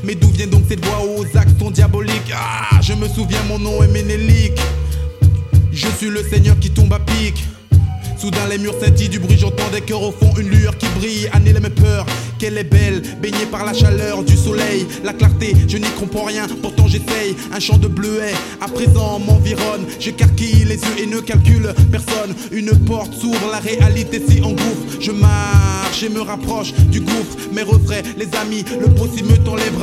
Mais d'où vient donc cette voix aux accents diaboliques? Ah, je me souviens, mon nom est Ménélique. Je suis le seigneur qui tombe à pic. Soudain les murs scintillent du bruit, j'entends des cœurs au fond, une lueur qui brille, annule mes peurs. Qu'elle est belle, baignée par la chaleur du soleil. La clarté, je n'y comprends rien, pourtant j'essaye. Un champ de bleuets, à présent m'environne. J'écarquille les yeux et ne calcule personne. Une porte s'ouvre, la réalité s'y engouffre. Je marche et me rapproche du gouffre. Mes refrains, les amis, le possible me tend les bras.